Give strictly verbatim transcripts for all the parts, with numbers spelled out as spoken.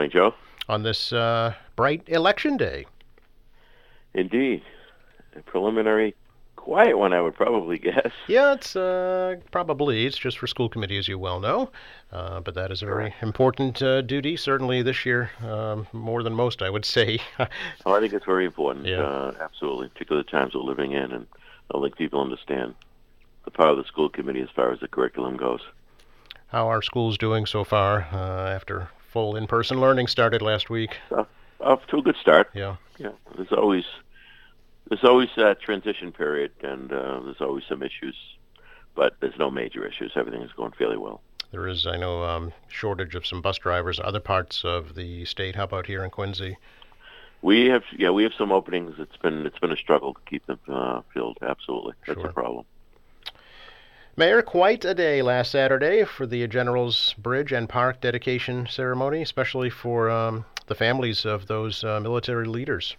morning, Joe. On this uh, bright election day. Indeed. A preliminary, quiet one, I would probably guess. Yeah, it's uh, probably, it's just for school committee, as you well know. Uh, but that is a very Correct. important uh, duty, certainly this year, um, more than most, I would say. Oh, I think it's very important, Yeah. uh, absolutely, particularly the times we're living in, and I don't think people understand the power of the school committee as far as the curriculum goes. How are schools doing so far uh, after full in-person learning started last week? So, off to a good start. Yeah. Yeah, there's always there's always that transition period, and uh, there's always some issues, but there's no major issues. Everything is going fairly well. There is, I know, um, shortage of some bus drivers in other parts of the state. How about here in Quincy? We have, yeah, we have some openings. It's been it's been a struggle to keep them uh, filled. Absolutely, that's Sure. a problem. Mayor, quite a day last Saturday for the General's Bridge and Park dedication ceremony, especially for um, the families of those uh, military leaders.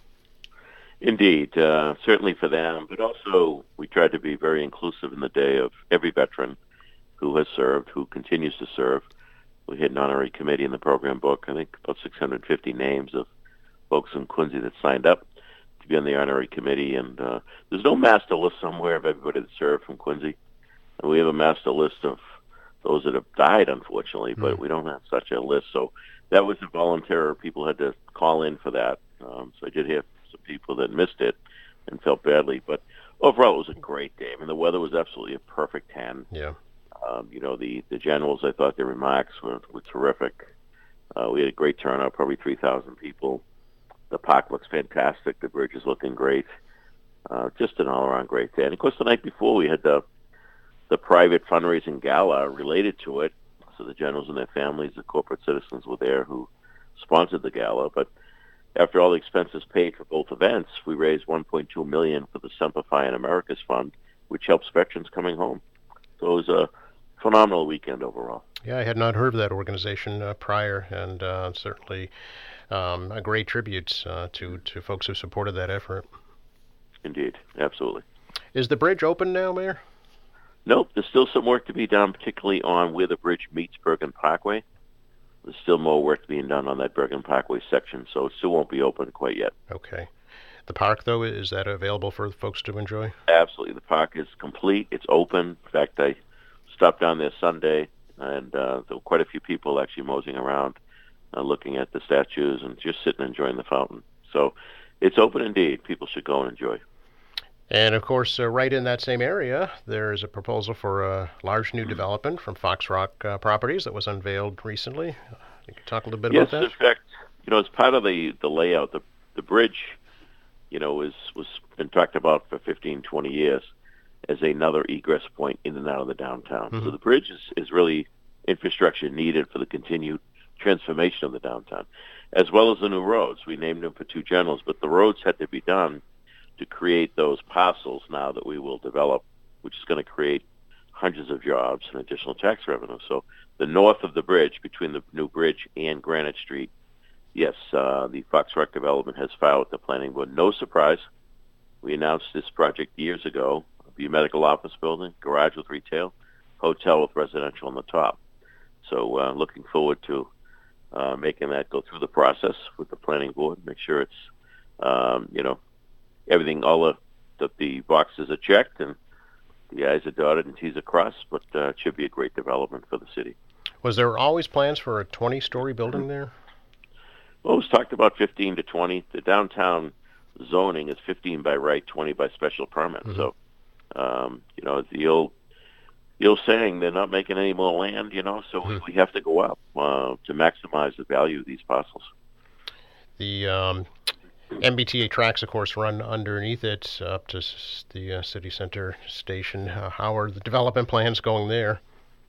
Indeed, uh, certainly for them, but also we tried to be very inclusive in the day of every veteran who has served, who continues to serve. We had an honorary committee in the program book, I think about six hundred fifty names of folks in Quincy that signed up to be on the honorary committee, and uh, there's no master list somewhere of everybody that served from Quincy. And we have a master list of those that have died, unfortunately, but Mm. we don't have such a list. So that was a volunteer. People had to call in for that. Um, so I did have some people that missed it and felt badly. But overall, it was a great day. I mean, the weather was absolutely a perfect ten. Yeah. Um, you know, the, the generals, I thought their remarks were, were terrific. Uh, we had a great turnout, probably three thousand people. The park looks fantastic. The bridge is looking great. Uh, just an all-around great day. And, of course, the night before we had the the private fundraising gala related to it. So the generals and their families, the corporate citizens were there who sponsored the gala. But after all the expenses paid for both events, we raised one point two million dollars for the Simplifying America's Fund, which helps veterans coming home. So it was a phenomenal weekend overall. Yeah, I had not heard of that organization uh, prior, and uh, certainly um, a great tribute uh, to, to folks who supported that effort. Indeed, absolutely. Is the bridge open now, Mayor? Nope, there's still some work to be done, particularly on where the bridge meets Bergen Parkway. There's still more work being done on that Bergen Parkway section, so it still won't be open quite yet. Okay. The park, though, is that available for folks to enjoy? Absolutely. The park is complete. It's open. In fact, I stopped down there Sunday, and uh, there were quite a few people actually moseying around, uh, looking at the statues and just sitting and enjoying the fountain. So it's open indeed. People should go and enjoy. And, of course, uh, right in that same area, there is a proposal for a large new development from Fox Rock uh, Properties that was unveiled recently. You can talk a little bit Yes, about that? in fact, you know, as part of the, the layout, the the bridge, you know, is was been talked about for fifteen, twenty years as another egress point in and out of the downtown. Mhm. So the bridge is, is really infrastructure needed for the continued transformation of the downtown, as well as the new roads. We named them for two generals, but the roads had to be done to create those parcels now that we will develop, which is going to create hundreds of jobs and additional tax revenue. So the north of the bridge, between the new bridge and Granite Street, yes, uh, the Fox Rock Development has filed with the planning board. No surprise. We announced this project years ago. It'll be a medical office building, garage with retail, hotel with residential on the top. So uh, looking forward to uh, making that go through the process with the planning board, make sure it's, um, you know, everything, all the, the, the boxes are checked and the I's are dotted and T's are crossed, but uh, it should be a great development for the city. Was there always plans for a twenty-story building there? Well, it was talked about fifteen to twenty. The downtown zoning is fifteen by right, twenty by special permit. Mhm. So, um, you know, the old, the old saying, they're not making any more land, you know, so Mhm. we have to go up uh, to maximize the value of these parcels. The um, M B T A tracks, of course, run underneath it up to s- the uh, city center station. Uh, how are the development plans going there?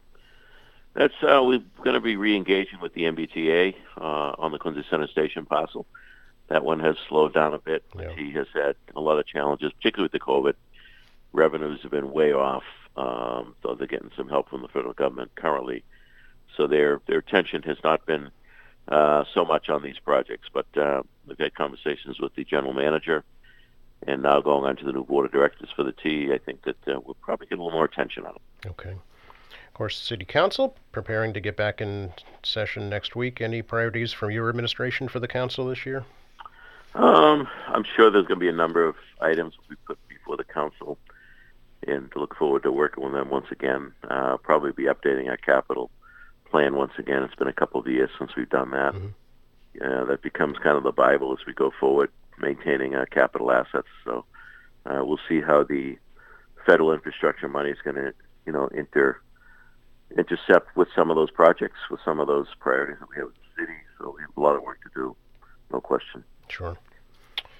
That's uh, we're going to be re-engaging with the M B T A uh, on the Quincy Center Station parcel. That one has slowed down a bit. Yeah. He has had a lot of challenges, particularly with the COVID. Revenues have been way off, um, though they're getting some help from the federal government currently. So their their attention has not been uh, so much on these projects. But uh, we've had conversations with the general manager, and now going on to the new board of directors for the T. I think that uh, we'll probably get a little more attention on them. Okay. Of course, City Council preparing to get back in session next week. Any priorities from your administration for the council this year? Um, I'm sure there's going to be a number of items we put before the council, and to look forward to working with them once again. Uh, probably be updating our capital plan once again. It's been a couple of years since we've done that. Mm-hmm. Uh, that becomes kind of the Bible as we go forward, maintaining our capital assets. So uh, we'll see how the federal infrastructure money is going to, you know, inter intercept with some of those projects, with some of those priorities that we have in the city. So we have a lot of work to do, no question. Sure.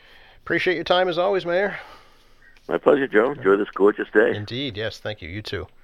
Appreciate your time as always, Mayor. My pleasure, Joe. Enjoy this gorgeous day. Indeed, yes. Thank you. You too.